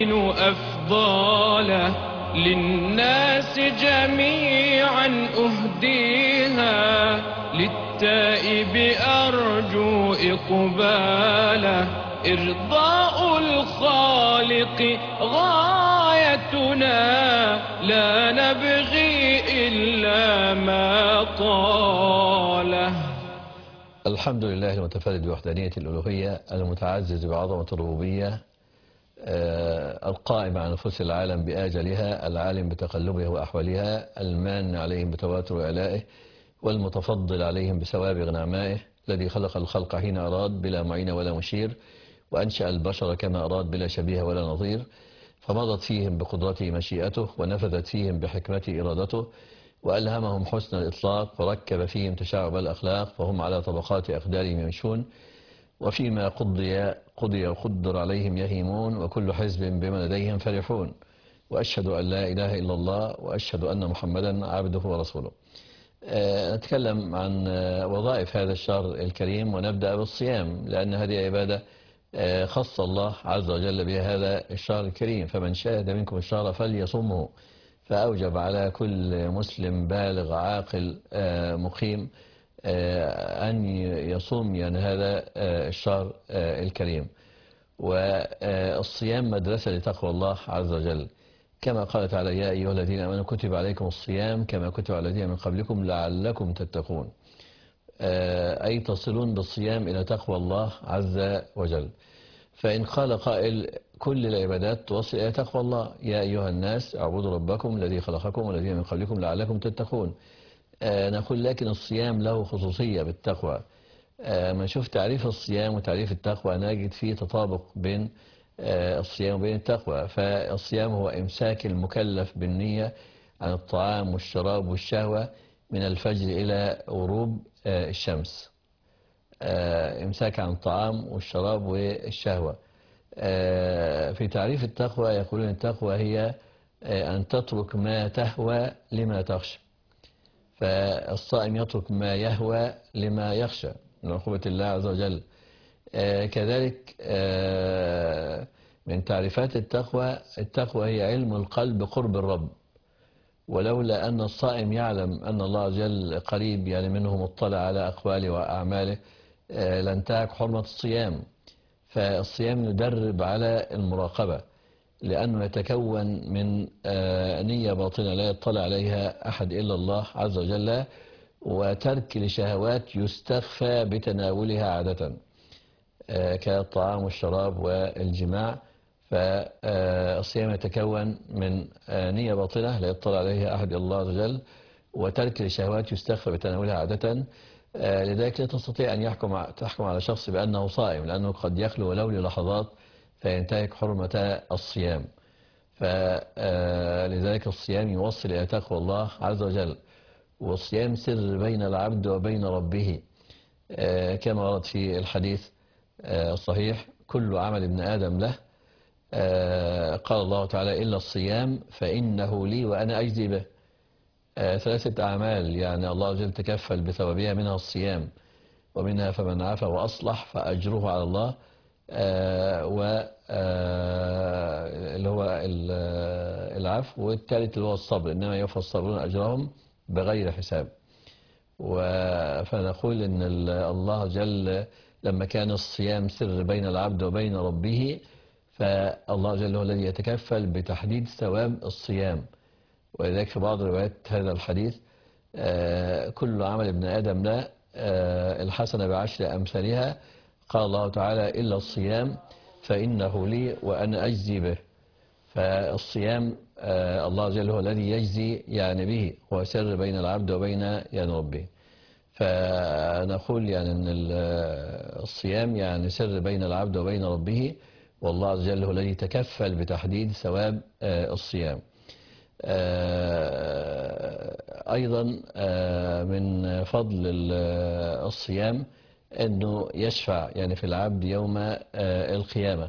أفضاله للناس جميعا أهديها، للتائب أرجو إقباله، إرضاء الخالق غايتنا، لا نبغي إلا ما طاله. الحمد لله المتفرد بوحدانية الألوهية، المتعزز بعظمة الربوبية، القائم على نفوس العالم بآجلها، العالم بتقلبها وأحوالها، المان عليهم بتواتر إعلائه، والمتفضل عليهم بسوابغ نعمائه، الذي خلق الخلق حين أراد بلا معين ولا مشير، وأنشأ البشر كما أراد بلا شبيه ولا نظير، فمضت فيهم بقدرته مشيئته، ونفذت فيهم بحكمته إرادته، وألهمهم حسن الإطلاق، وركب فيهم تشعب الأخلاق، فهم على طبقات أقدارهم يمشون، وفيما قضي وقدر عليهم يهيمون، وكل حزب بما لديهم فرحون. وأشهد أن لا إله إلا الله، وأشهد أن محمدا عبده ورسوله. نتكلم عن وظائف هذا الشهر الكريم، ونبدأ بالصيام، لأن هذه عبادة خص الله عز وجل بها هذا الشهر الكريم. فمن شهد منكم الشهر فليصمه، فأوجب على كل مسلم بالغ عاقل مقيم أن يصوم يعني هذا الشهر الكريم. والصيام مدرسة لتقوى الله عز وجل، كما قال تعالى: يا أيها الذين آمنوا كتب عليكم الصيام كما كتب على الذين من قبلكم لعلكم تتقون، أي تصلون بالصيام إلى تقوى الله عز وجل. فإن قال قائل: كل العبادات توصل إلى تقوى الله، يا أيها الناس اعبدوا ربكم الذي خلقكم والذين من قبلكم لعلكم تتقون. نقول لكن الصيام له خصوصية بالتقوى. ما نشوف تعريف الصيام وتعريف التقوى نجد فيه تطابق بين الصيام وبين التقوى. فالصيام هو إمساك المكلف بالنية عن الطعام والشراب والشهوة من الفجر إلى غروب الشمس. إمساك عن الطعام والشراب والشهوة. في تعريف التقوى يقولون التقوى هي أن تترك ما تهوى لما تخشى. فالصائم يترك ما يهوى لما يخشى من عقوبة الله عز وجل. كذلك من تعريفات التقوى هي علم القلب قرب الرب، ولولا أن الصائم يعلم أن الله عز وجل قريب يعني منه مطلع على أقواله وأعماله لانتهك حرمة الصيام. فالصيام يدرب على المراقبة، لأنه يتكون من نية باطنة لا يطلع عليها أحد إلا الله عز وجل، وترك لشهوات يستخفى بتناولها عادة كالطعام والشراب والجماع. فالصيام يتكون من نية باطنة لا يطلع عليها أحد إلا الله عز وجل، وترك لشهوات يستخفى بتناولها عادة. لذلك لا تستطيع أن تحكم على شخص بأنه صائم، لأنه قد يخلو ولو للحظات فينتهك حرمة الصيام. فلذلك الصيام يوصل إلى تقوى الله عز وجل. والصيام سر بين العبد وبين ربه، كما ورد في الحديث الصحيح: كل عمل ابن آدم له، قال الله تعالى: إلا الصيام فإنه لي وأنا أجزي به. 3 أعمال يعني الله عز وجل تكفل بثوابها، منها الصيام، ومنها فمن عفا وأصلح فأجره على الله، اللي هو العفو، والثالث اللي هو الصبر: إنما يوفى الصابرون أجرهم بغير حساب. فنقول إن الله جل لما كان الصيام سر بين العبد وبين ربه، فالله جل هو الذي يتكفل بتحديد ثواب الصيام. ولذلك في بعض روايات هذا الحديث: كل عمل ابن آدم له الحسنة ب10 أمثالها، قال الله تعالى: إلا الصيام فإنه لي وأنا أجزي به. فالصيام الله جل هو الذي يجزي يعني به، هو سر بين العبد وبين يعني ربه. فنقول يعني أن الصيام يعني سر بين العبد وبين ربه، والله عز وجل هو الذي تكفل بتحديد ثواب الصيام. أيضا من فضل الصيام أنه يشفع يعني في العبد يوم القيامة.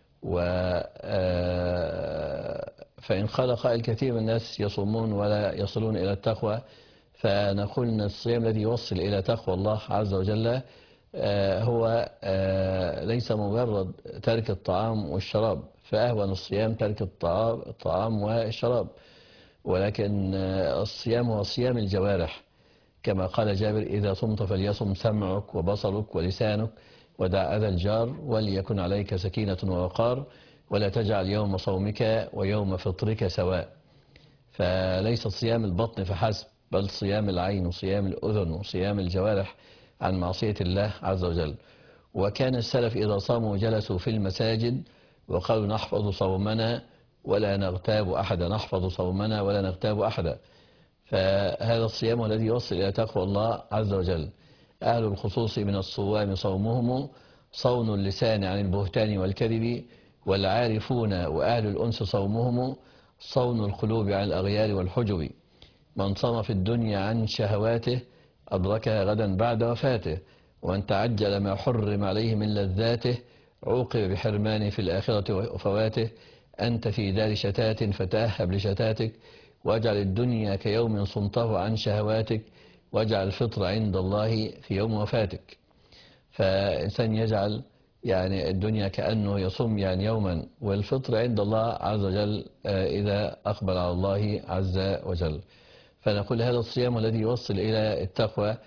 فإن قال قائل: كثير من الناس يصومون ولا يصلون إلى التقوى، فنقول أن الصيام الذي يوصل إلى تقوى الله عز وجل هو ليس مجرد ترك الطعام والشراب، فأهون الصيام ترك الطعام والشراب، ولكن الصيام هو صيام الجوارح، كما قال جابر: إذا صمت فليصم سمعك وبصرك ولسانك ودع أذى الجار، وليكن عليك سكينة ووقار، ولا تجعل يوم صومك ويوم فطرك سواء. فليس صيام البطن فحسب، بل صيام العين وصيام الأذن وصيام الجوارح عن معصية الله عز وجل. وكان السلف إذا صاموا جلسوا في المساجد وقالوا: نحفظ صومنا ولا نغتاب أحدا، نحفظ صومنا ولا نغتاب أحدا. فهذا الصيام الذي يوصل إلى تقوى الله عز وجل. أهل الخصوص من الصوام صومهم صون اللسان عن البهتان والكذب، والعارفون وأهل الأنس صومهم صون القلوب عن الأغيار والحجب. من صام في الدنيا عن شهواته أدركها غدا بعد وفاته، ومن تعجل ما حرم عليه من لذاته عوقب بحرمانه في الآخرة وفواته. أنت في دار شتات فتأهب لشتاتك، واجعل الدنيا كيوم صمته عن شهواتك، واجعل الفطر عند الله في يوم وفاتك. فإنسان يجعل يعني الدنيا كأنه يصوم يعني يوما، والفطر عند الله عز وجل إذا أقبل على الله عز وجل. فنقول هذا الصيام الذي يوصل إلى التقوى،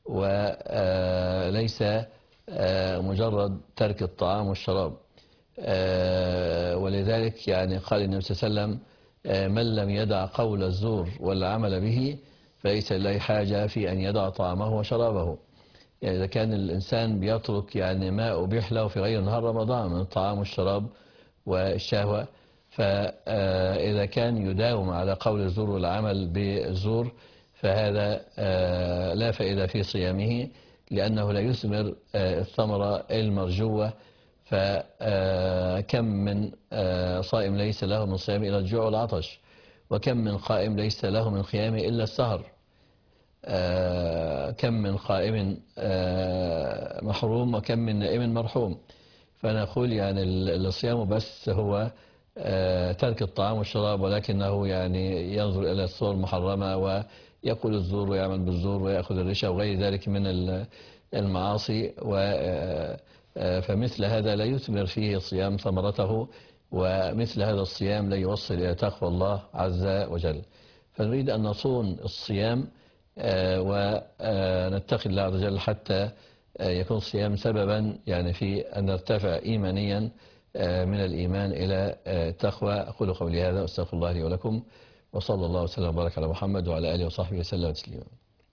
وليس مجرد ترك الطعام والشراب. ولذلك يعني قال النبي صلى الله عليه وسلم: من لم يدع قول الزور والعمل به فليس لله حاجة في أن يدع طعامه وشرابه. يعني إذا كان الإنسان بيترك يعني ما أبيح له في غير نهار رمضان من الطعام والشراب والشهوة، فإذا كان يداوم على قول الزور والعمل بالزور فهذا لا فائدة في صيامه، لأنه لا يثمر الثمرة المرجوة. فكم من صائم ليس له من صيام إلا الجوع والعطش، وكم من قائم ليس له من قيامه إلا السهر، كم من قائم محروم وكم من نائم مرحوم. فنقول يعني الصيام بس هو ترك الطعام والشراب، ولكنه يعني ينظر إلى الصور المحرمة ويقول الزور ويعمل بالزور ويأخذ الرشا وغير ذلك من المعاصي، فمثل هذا لا يثمر فيه الصيام ثمرته، ومثل هذا الصيام لا يوصل إلى تقوى الله عز وجل. فنريد أن نصون الصيام ونتقي الله عز وجل حتى يكون الصيام سببا يعني في أن نرتفع إيمانيا من الإيمان إلى التقوى. أقول قولي هذا واستغفر الله لي ولكم، وصلى الله وسلم وبارك على محمد وعلى آله وصحبه وسلم تسليما.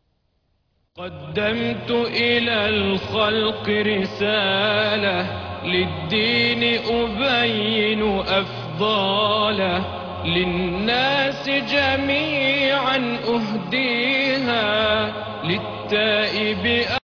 قدمت إلى الخلق رسالة للدين أبين أفضاله، للناس جميعا أهديها للتائب